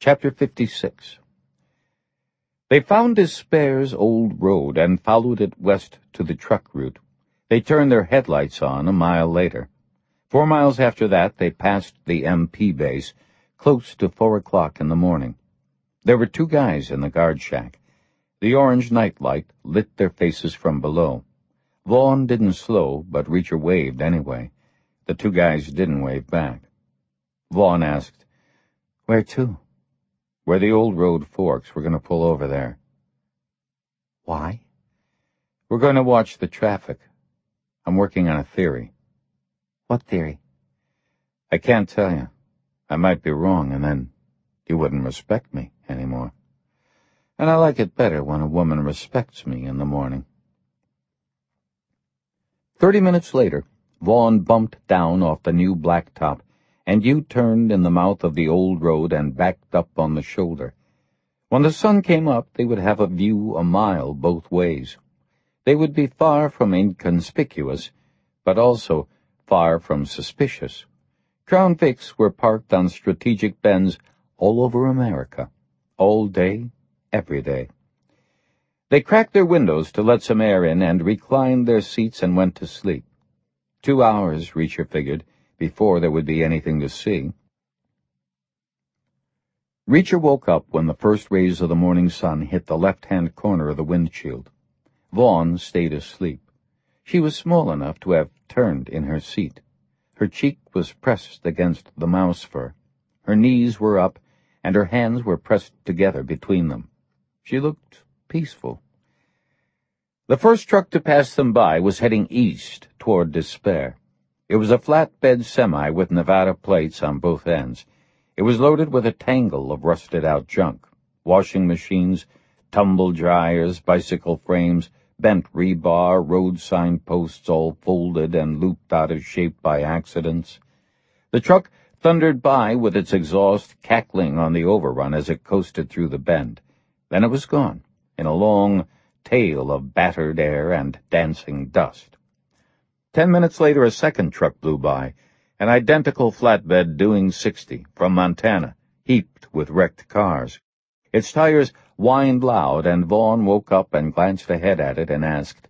Chapter 56. They found Despairs old road and followed it west to the truck route. They turned their headlights on a mile later. 4 miles after that, they passed the MP base, close to 4 o'clock in the morning. There were 2 guys in the guard shack. The orange nightlight lit their faces from below. Vaughn didn't slow, but Reacher waved anyway. The 2 guys didn't wave back. Vaughn asked, "Where to?" "Where the old road forks. We're going to pull over there." "Why?" "We're going to watch the traffic. I'm working on a theory." "What theory?" "I can't tell you. I might be wrong, and then you wouldn't respect me anymore. And I like it better when a woman respects me in the morning." 30 minutes later, Vaughn bumped down off the new blacktop and U-turned in the mouth of the old road and backed up on the shoulder. When the sun came up, they would have a view a mile both ways. They would be far from inconspicuous, but also far from suspicious. Crown Vics were parked on strategic bends all over America, all day, every day. They cracked their windows to let some air in and reclined their seats and went to sleep. 2 hours, Reacher figured, before there would be anything to see. Reacher woke up when the first rays of the morning sun hit the left-hand corner of the windshield. Vaughn stayed asleep. She was small enough to have turned in her seat. Her cheek was pressed against the mouse fur. Her knees were up, and her hands were pressed together between them. She looked peaceful. The first truck to pass them by was heading east toward Despair. It was a flatbed semi with Nevada plates on both ends. It was loaded with a tangle of rusted-out junk: washing machines, tumble dryers, bicycle frames, bent rebar, road sign posts all folded and looped out of shape by accidents. The truck thundered by with its exhaust cackling on the overrun as it coasted through the bend. Then it was gone, in a long tail of battered air and dancing dust. 10 minutes later, a second truck blew by, an identical flatbed doing 60, from Montana, heaped with wrecked cars. Its tires whined loud, and Vaughn woke up and glanced ahead at it and asked,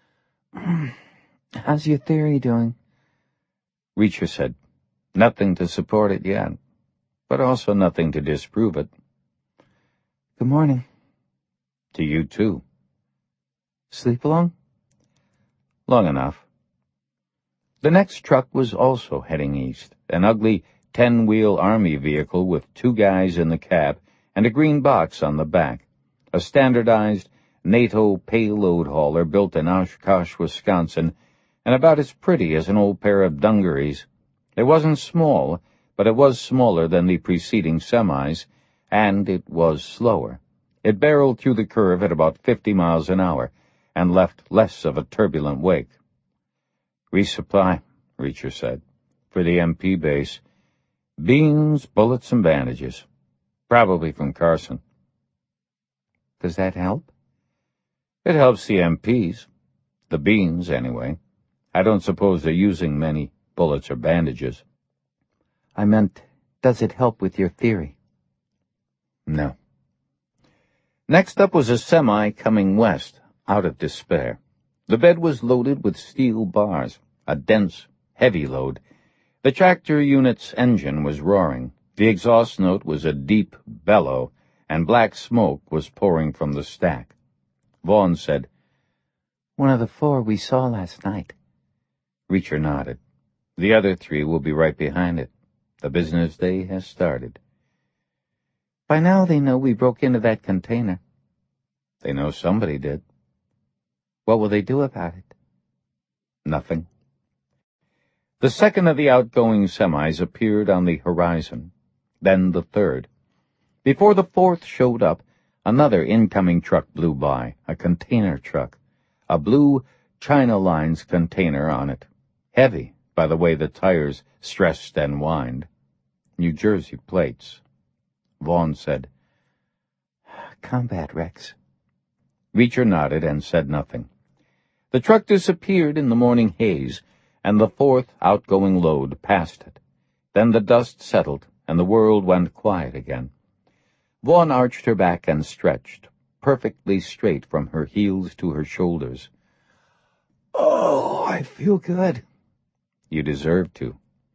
"How's your theory doing?" Reacher said, "Nothing to support it yet, but also nothing to disprove it." "Good morning." "To you, too." "Sleep long?" "Long enough." The next truck was also heading east, an ugly 10-wheel Army vehicle with 2 guys in the cab and a green box on the back, a standardized NATO payload hauler built in Oshkosh, Wisconsin, and about as pretty as an old pair of dungarees. It wasn't small, but it was smaller than the preceding semis, and it was slower. It barreled through the curve at about 50 miles an hour and left less of a turbulent wake. "Resupply," Reacher said, "for the MP base. Beans, bullets, and bandages. Probably from Carson." "Does that help?" "It helps the MPs. The beans, anyway. I don't suppose they're using many bullets or bandages." "I meant, does it help with your theory?" "No." Next up was a semi coming west, out of Despair. The bed was loaded with steel bars, a dense, heavy load. The tractor unit's engine was roaring. The exhaust note was a deep bellow, and black smoke was pouring from the stack. Vaughn said, "One of the 4 we saw last night." Reacher nodded. "The other 3 will be right behind it. The business day has started." "By now they know we broke into that container." "They know somebody did." "What will they do about it?" "Nothing." The second of the outgoing semis appeared on the horizon, then the third. Before the fourth showed up, another incoming truck blew by, a container truck, a blue China Lines container on it, heavy by the way the tires stressed and whined. New Jersey plates. Vaughn said, "Combat Rex." Reacher nodded and said nothing. The truck disappeared in the morning haze, and the fourth outgoing load passed it. Then the dust settled, and the world went quiet again. Vaughn arched her back and stretched, perfectly straight from her heels to her shoulders. "Oh, I feel good." "You deserve to."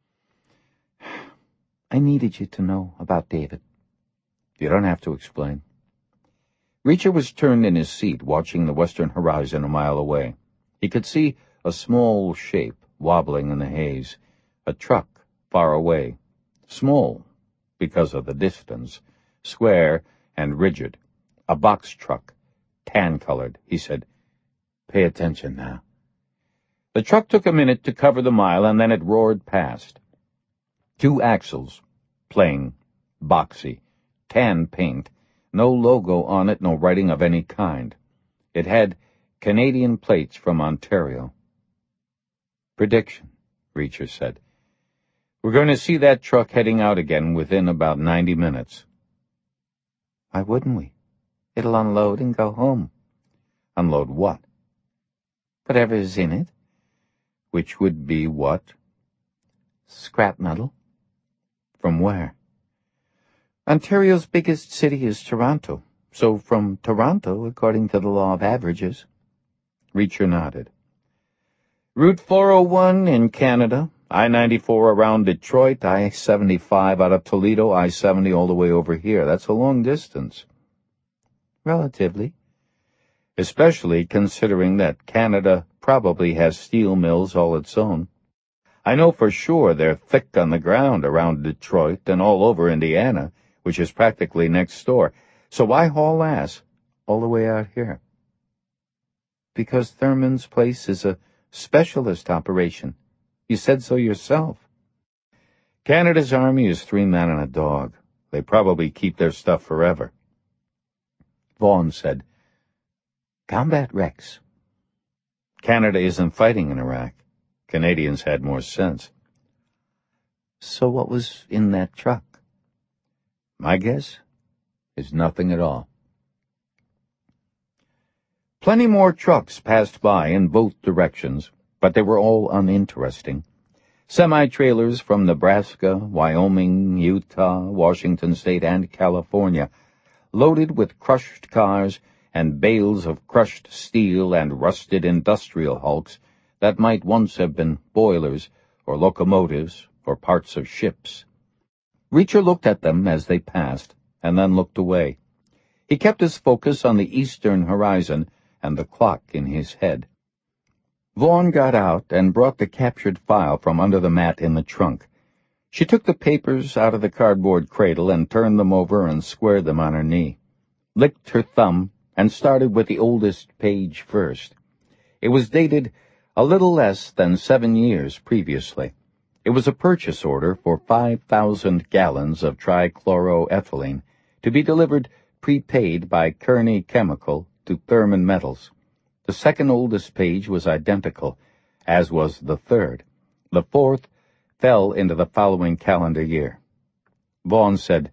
"I needed you to know about David." "You don't have to explain." Reacher was turned in his seat, watching the western horizon a mile away. He could see a small shape wobbling in the haze, a truck far away, small because of the distance, square and rigid, a box truck, tan-colored. He said, "Pay attention now." The truck took a minute to cover the mile, and then it roared past. 2 axles, plain, boxy, tan paint, no logo on it, no writing of any kind. It had Canadian plates from Ontario. "Prediction," Reacher said. "We're going to see that truck heading out again within about 90 minutes. "Why wouldn't we? It'll unload and go home." "Unload what?" "Whatever's in it." "Which would be what?" "Scrap metal." "From where?" "Ontario's biggest city is Toronto, so from Toronto, according to the law of averages." Reacher nodded. "Route 401 in Canada, I-94 around Detroit, I-75 out of Toledo, I-70 all the way over here. That's a long distance." "Relatively." "Especially considering that Canada probably has steel mills all its own. I know for sure they're thick on the ground around Detroit and all over Indiana, which is practically next door. So why haul ass all the way out here?" "Because Thurman's place is a specialist operation. You said so yourself." "Canada's army is 3 men and a dog. They probably keep their stuff forever." Vaughn said, "Combat wrecks." "Canada isn't fighting in Iraq. Canadians had more sense." "So what was in that truck?" "My guess is nothing at all." Plenty more trucks passed by in both directions, but they were all uninteresting. Semi-trailers from Nebraska, Wyoming, Utah, Washington State, and California, loaded with crushed cars and bales of crushed steel and rusted industrial hulks that might once have been boilers or locomotives or parts of ships. Reacher looked at them as they passed, and then looked away. He kept his focus on the eastern horizon and the clock in his head. Vaughn got out and brought the captured file from under the mat in the trunk. She took the papers out of the cardboard cradle and turned them over and squared them on her knee, licked her thumb, and started with the oldest page first. It was dated a little less than 7 years previously. It was a purchase order for 5,000 gallons of trichloroethylene to be delivered prepaid by Kearney Chemical to Thurman Metals. The second oldest page was identical, as was the third. The fourth fell into the following calendar year. Vaughn said,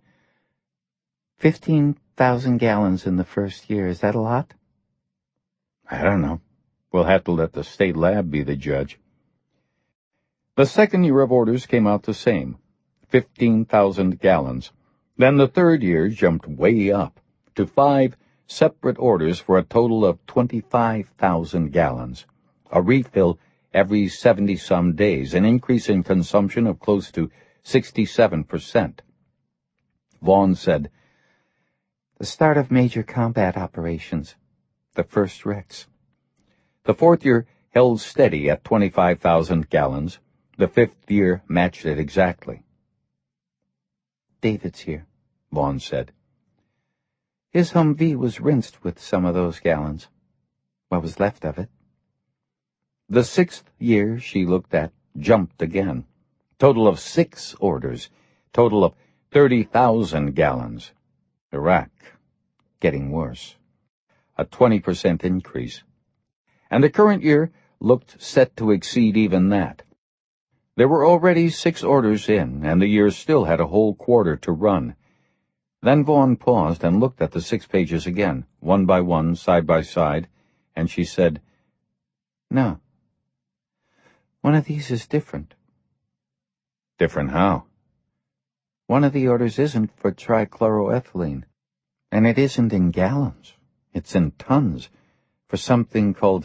15,000 gallons in the first year. Is that a lot?" "I don't know. We'll have to let the state lab be the judge." The second year of orders came out the same, 15,000 gallons. Then the third year jumped way up to 5 separate orders for a total of 25,000 gallons, a refill every 70-some days, an increase in consumption of close to 67%. Vaughn said, "The start of major combat operations. The first wrecks." The fourth year held steady at 25,000 gallons. The fifth year matched it exactly. "David's here," Vaughn said. "His Humvee was rinsed with some of those gallons. What was left of it." The sixth year she looked at jumped again. Total of 6 orders. Total of 30,000 gallons. Iraq, getting worse. A 20% increase. And the current year looked set to exceed even that. There were already 6 orders in, and the year still had a whole quarter to run. Then Vaughn paused and looked at the 6 pages again, one by one, side by side, and she said, "No. One of these is different." "Different how?" "One of the orders isn't for trichloroethylene. And it isn't in gallons. It's in tons, for something called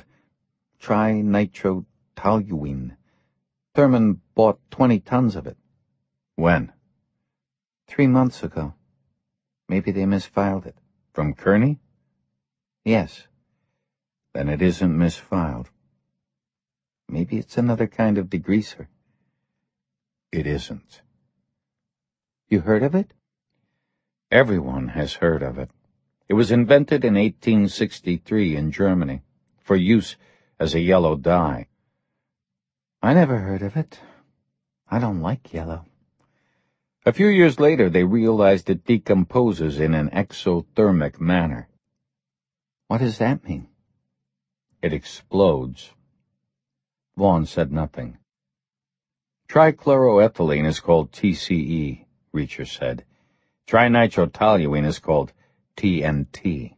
trinitrotoluene. Thurman bought 20 tons of it. When? 3 months ago. Maybe they misfiled it. From Kearney? Yes. Then it isn't misfiled. Maybe it's another kind of degreaser. It isn't. You heard of it? Everyone has heard of it. It was invented in 1863 in Germany, for use as a yellow dye. I never heard of it. I don't like yellow. A few years later, they realized it decomposes in an exothermic manner. What does that mean? It explodes. Vaughn said nothing. Trichloroethylene is called TCE, Reacher said. Trinitrotoluene is called TNT.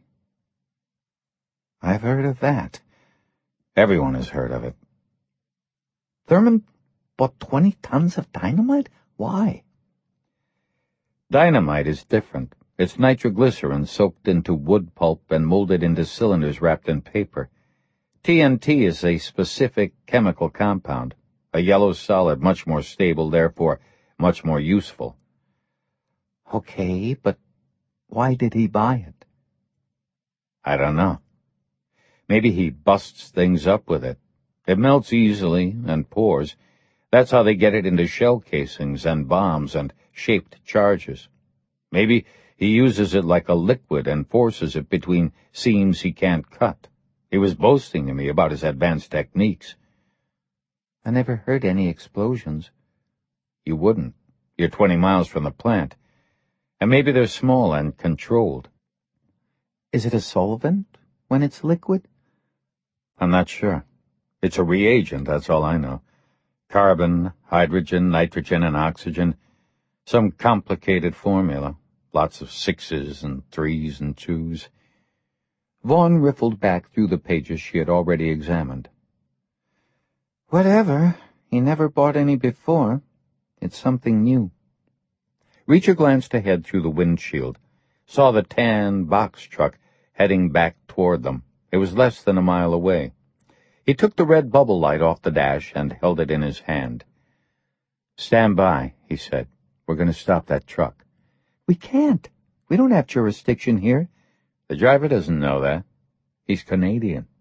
I've heard of that. Everyone has heard of it. Thurman bought 20 tons of dynamite? Why? Dynamite is different. It's nitroglycerin soaked into wood pulp and molded into cylinders wrapped in paper. TNT is a specific chemical compound, a yellow solid much more stable, therefore much more useful. Okay, but why did he buy it? I don't know. Maybe he busts things up with it. It melts easily and pours. That's how they get it into shell casings and bombs and shaped charges. Maybe he uses it like a liquid and forces it between seams he can't cut. He was boasting to me about his advanced techniques. I never heard any explosions. You wouldn't. You're 20 miles from the plant. And maybe they're small and controlled. Is it a solvent when it's liquid? I'm not sure. It's a reagent, that's all I know. Carbon, hydrogen, nitrogen, and oxygen. Some complicated formula. Lots of 6s and 3s and 2s. Vaughn riffled back through the pages she had already examined. Whatever. He never bought any before. It's something new. Reacher glanced ahead through the windshield, saw the tan box truck heading back toward them. It was less than a mile away. He took the red bubble light off the dash and held it in his hand. "Stand by," he said. "We're going to stop that truck." We can't. We don't have jurisdiction here. The driver doesn't know that. He's Canadian.